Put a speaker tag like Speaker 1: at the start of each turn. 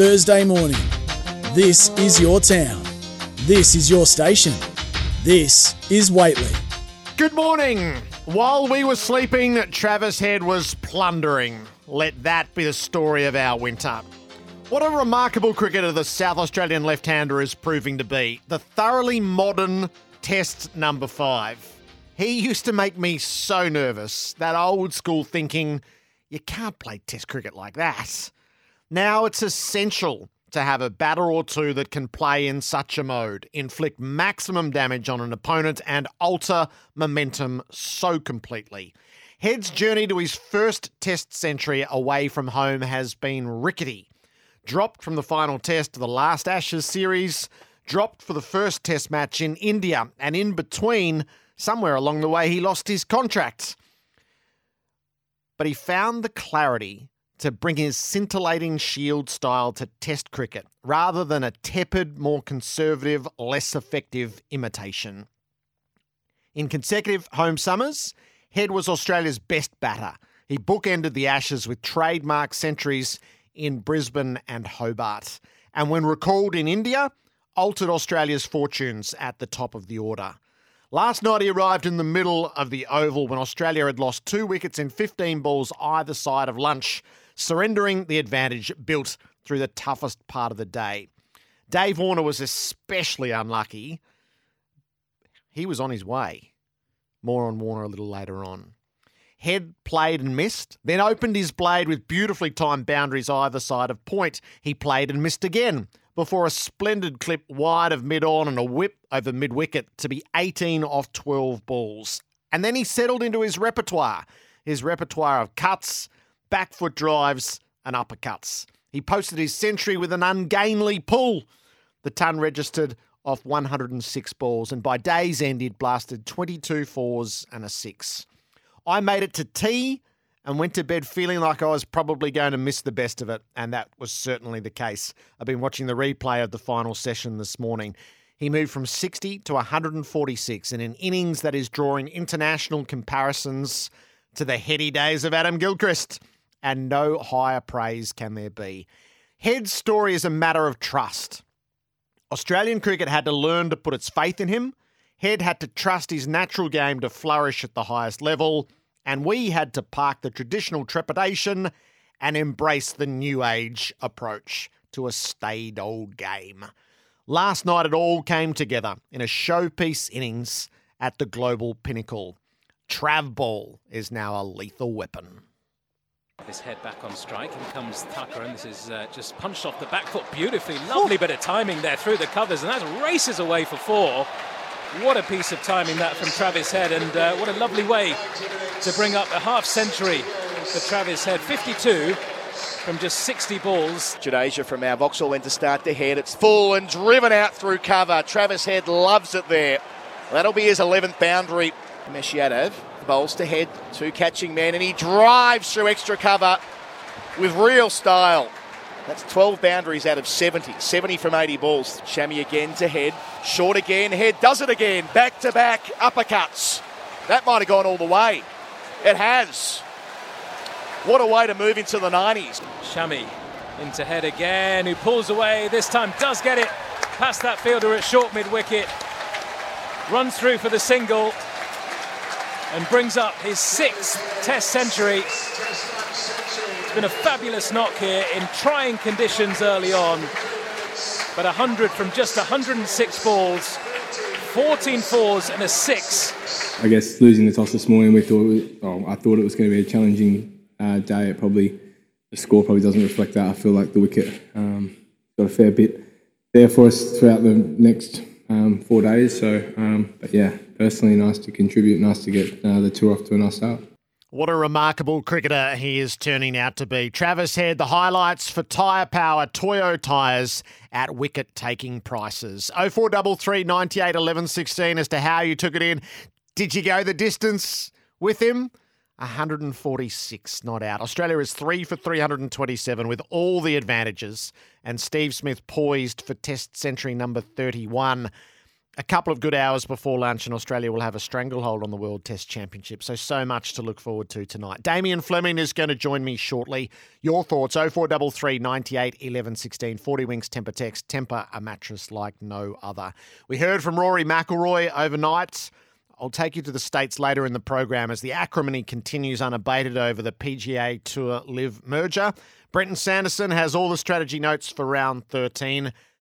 Speaker 1: Thursday morning. This is your town. This is your station. This is Waitley.
Speaker 2: Good morning. While we were sleeping, Travis Head was plundering. Let that be the story of our winter. What a remarkable cricketer the South Australian left-hander is proving to be. The thoroughly modern Test number 5. He used to make me so nervous, that old school thinking, you can't play Test cricket like that. Now it's essential to have a batter or two that can play in such a mode, inflict maximum damage on an opponent and alter momentum so completely. Head's journey to his first Test century away from home has been rickety. Dropped from the final Test to the last Ashes series, dropped for the first Test match in India, and in between, somewhere along the way, he lost his contract. But he found the clarity to bring his scintillating Shield style to Test cricket, rather than a tepid, more conservative, less effective imitation. In consecutive home summers, Head was Australia's best batter. He bookended the Ashes with trademark centuries in Brisbane and Hobart. And when recalled in India, altered Australia's fortunes at the top of the order. Last night he arrived in the middle of the Oval when Australia had lost 2 wickets in 15 balls either side of lunch, surrendering the advantage built through the toughest part of the day. Dave Warner was especially unlucky. He was on his way. More on Warner a little later on. Head played and missed, then opened his blade with beautifully timed boundaries either side of point. He played and missed again, before a splendid clip wide of mid-on and a whip over mid-wicket to be 18 off 12 balls. And then he settled into his repertoire of cuts, back foot drives and uppercuts. He posted his century with an ungainly pull. The ton registered off 106 balls, and by day's end he'd blasted 22 fours and a 6. I made it to tea and went to bed feeling like I was probably going to miss the best of it, and that was certainly the case. I've been watching the replay of the final session this morning. He moved from 60 to 146 in an innings that is drawing international comparisons to the heady days of Adam Gilchrist, and no higher praise can there be. Head's story is a matter of trust. Australian cricket had to learn to put its faith in him. Head had to trust his natural game to flourish at the highest level, and we had to park the traditional trepidation and embrace the new age approach to a staid old game. Last night it all came together in a showpiece innings at the global pinnacle. Trav ball is now a lethal weapon.
Speaker 3: This Head back on strike, and comes Tucker, and this is just punched off the back foot beautifully. Lovely bit of timing there through the covers, and that races away for 4. What a piece of timing that from Travis Head, and what a lovely way to bring up a half century for Travis Head. 52 from just 60 balls.
Speaker 4: Jadeja from our Vauxhall went to start the Head. It's full and driven out through cover. Travis Head loves it there. That'll be his 11th boundary. Meshiadov bowls to Head, 2 catching men, and he drives through extra cover with real style. That's 12 boundaries out of 70. 70 from 80 balls. Shami again to Head. Short again. Head does it again. Back-to-back uppercuts. That might have gone all the way. It has. What a way to move into the 90s.
Speaker 3: Shami into Head again, who pulls away. This time does get it past that fielder at short mid-wicket. Runs through for the single and brings up his 6th Test century. It's been a fabulous knock here in trying conditions early on, but 100 from just 106 balls, 14 fours and a 6.
Speaker 5: I guess losing the toss this morning, I thought it was going to be a challenging day. The score probably doesn't reflect that. I feel like the wicket got a fair bit there for us throughout the next 4 days. But yeah, personally nice to contribute, nice to get the tour off to a nice start.
Speaker 2: What a remarkable cricketer he is turning out to be. Travis Head, the highlights for Tyre Power Toyo tyres at wicket-taking prices. 0433 98 11 16 as to how you took it in. Did you go the distance with him? 146 not out. Australia is 3 for 327 with all the advantages, and Steve Smith poised for Test century number 31. a couple of good hours before lunch, and Australia will have a stranglehold on the World Test Championship. So much to look forward to tonight. Damien Fleming is going to join me shortly. Your thoughts, 0433 98 11 16, 40 Winks Temper Text. Temper a mattress like no other. We heard from Rory McIlroy overnight. I'll take you to the States later in the program as the acrimony continues unabated over the PGA Tour Live merger. Brenton Sanderson has all the strategy notes for round 13.